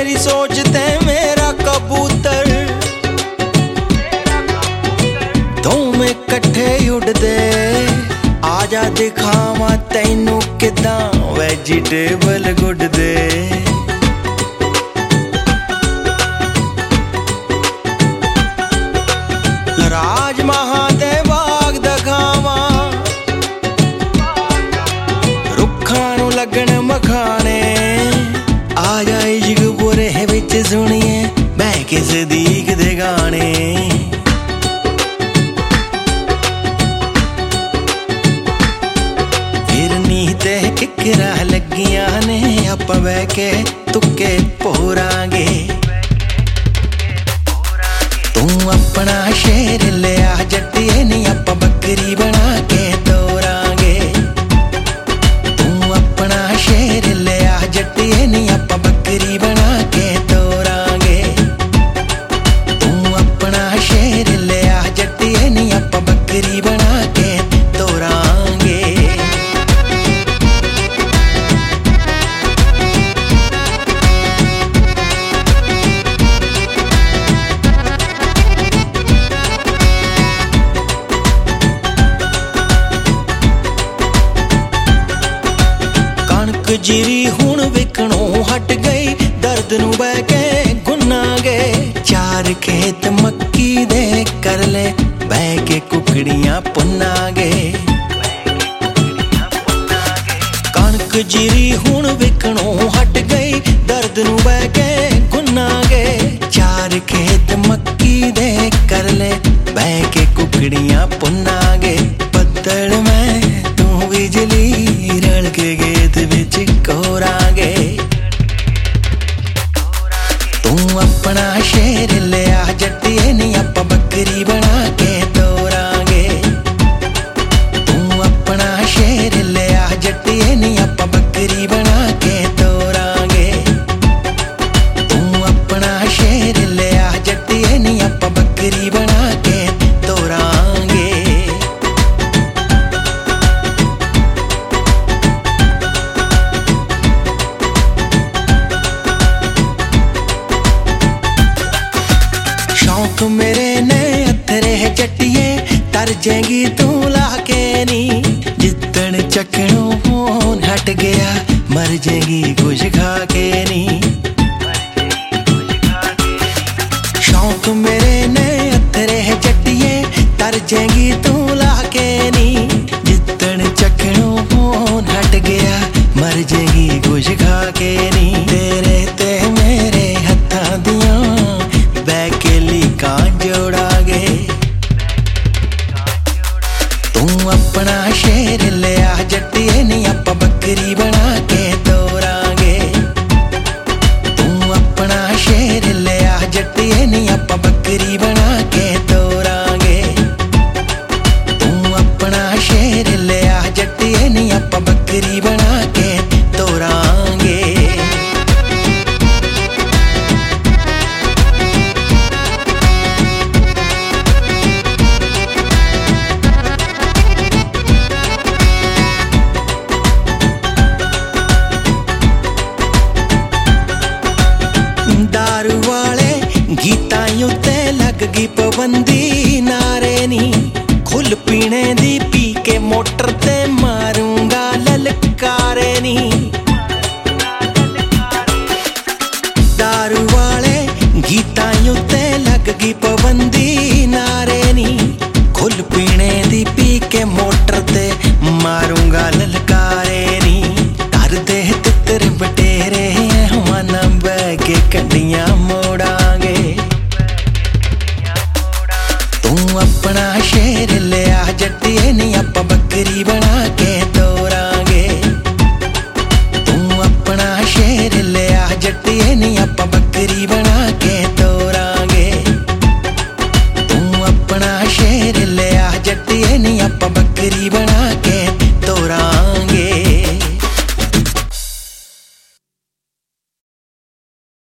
मेरी सोचते मेरा कबूतर दोवें कट्ठे उड़दे आजा दिखावा तैनू किदां वैजीटेबल गुड्डदे राजमहा दे बाग दखावा रुखां नू लगण मखाने आजा इश्क बुरे विच सुनिए मैं किस दीक दे गाने फिरनी ते किकरा लगियां ने आपां बह के तुक्के पोरांगे तू अपना शेर लिया जट्टिए नी आपां बकरी बना के तोरांगे तू अपना शेर लिया जट्टिए नी आपां बकरी बना के तोरांगे तू अपना शेर लिया जट्टिए नी आपां बकरी बना के तोरांगे जीरी हुण विकणों हट गई दर्द नू बह के गुन्ना गए चार खेत मक्की दे कर ले बह के कुकड़ियां पुन्ना गए कणक जीरी हुण विकणों हट गई दर्द नू बह के गुन्ना गए चार खेत मक्की दे कर ले बह के कुकड़ियां पुन्ना गए बदल में तू बिजली रल के गेत विच कोरांगे तू अपना शेर लिया जट्टिए नी आपां बकरी बना के तोरांगे तू अपना शेर लिया जट्टिए नी आपां बकरी बना के तोरांगे तू अपना शेर लिया जट्टिए नी आपां बकरी बना के तोरांगे शौक मेरे ने अथरे जट्टिए तर जाएगी तू लाके नी जितन चकणों फोन हट गया मर जाएगी कुछ खा के नी शौक मेरे ने अथरे जट्टिए तर जाएगी तू लाके नी जितन चकणों फोन हट गया मर जाएगी कुछ खा के नी तेरे ते मेरे हत्थां दियां बैकेली कां जोड़ांगे तू अपना शेर लिया जट्टिए नी आपां बकरी बना के तोरांगे तू अपना शेर लिया जट्टिए नी आपां बकरी बना के तोरांगे तू अपना शेर लिया जट्टिए नी आपां बकरी बना के तोरांगे दारू वाले गीतां उत्ते लग गई पाबंदी नारे नी खुल पीने दी पी के मोटर ते मारूंगा ललकारे नी दारू वाले गीतां उत्ते लग गई पाबंदी नारे नी खुल पीने दी पी के मोटर ते मारूंगा ललकारे नी कर दे तितर बटेरे हवाना बह के कंडियां मोड़ांगे तू अपना शेर लिया जट्टिए नी आपां बकरी बना के